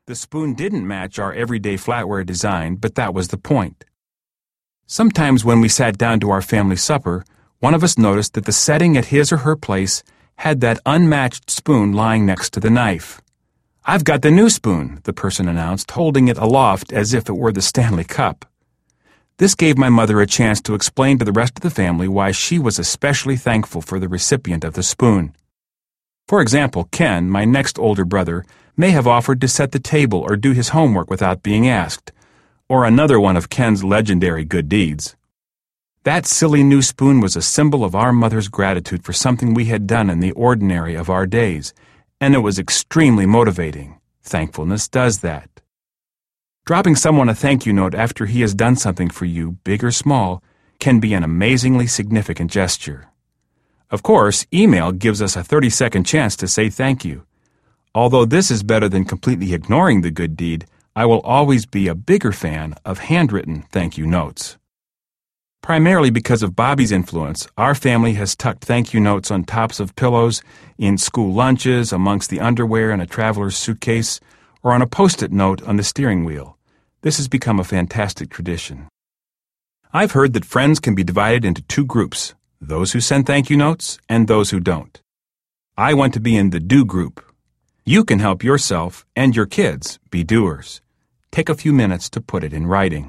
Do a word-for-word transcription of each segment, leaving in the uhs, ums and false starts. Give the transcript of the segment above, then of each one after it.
The spoon didn't match our everyday flatware design, but that was the point. Sometimes when we sat down to our family supper, one of us noticed that the setting at his or her place had that unmatched spoon lying next to the knife. "I've got the new spoon," the person announced, holding it aloft as if it were the Stanley Cup. This gave my mother a chance to explain to the rest of the family why she was especially thankful for the recipient of the spoon. For example, Ken, my next older brother, may have offered to set the table or do his homework without being asked, or another one of Ken's legendary good deeds. That silly new spoon was a symbol of our mother's gratitude for something we had done in the ordinary of our days, and it was extremely motivating. Thankfulness does that. Dropping someone a thank you note after he has done something for you, big or small, can be an amazingly significant gesture. Of course, email gives us a thirty-second chance to say thank you. Although this is better than completely ignoring the good deed, I will always be a bigger fan of handwritten thank you notes. Primarily because of Bobby's influence, our family has tucked thank you notes on tops of pillows, in school lunches, amongst the underwear in a traveler's suitcase, or on a post-it note on the steering wheel. This has become a fantastic tradition. I've heard that friends can be divided into two groups, those who send thank you notes and those who don't. I want to be in the do group. You can help yourself and your kids be doers. Take a few minutes to put it in writing.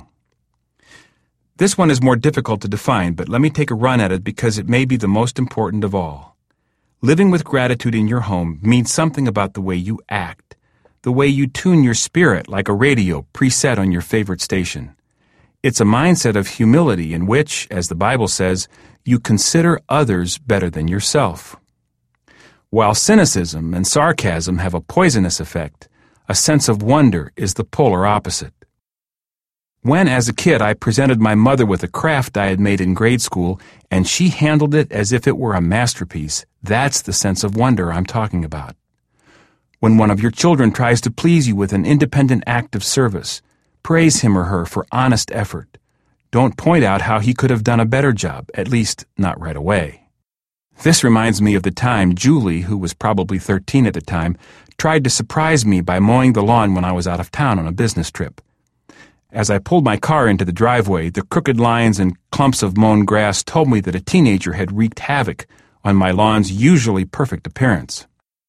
This one is more difficult to define, but let me take a run at it because it may be the most important of all. Living with gratitude in your home means something about the way you act, the way you tune your spirit like a radio preset on your favorite station. It's a mindset of humility in which, as the Bible says, you consider others better than yourself. While cynicism and sarcasm have a poisonous effect, a sense of wonder is the polar opposite. When, as a kid, I presented my mother with a craft I had made in grade school, and she handled it as if it were a masterpiece, that's the sense of wonder I'm talking about. When one of your children tries to please you with an independent act of service, praise him or her for honest effort. Don't point out how he could have done a better job, at least not right away. This reminds me of the time Julie, who was probably thirteen at the time, tried to surprise me by mowing the lawn when I was out of town on a business trip. As I pulled my car into the driveway, the crooked lines and clumps of mown grass told me that a teenager had wreaked havoc on my lawn's usually perfect appearance.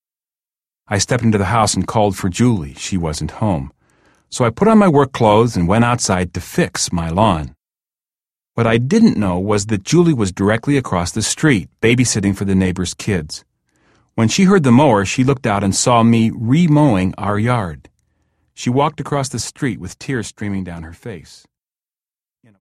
I stepped into the house and called for Julie. She wasn't home. So I put on my work clothes and went outside to fix my lawn. What I didn't know was that Julie was directly across the street, babysitting for the neighbor's kids. When she heard the mower, she looked out and saw me re-mowing our yard. She walked across the street with tears streaming down her face.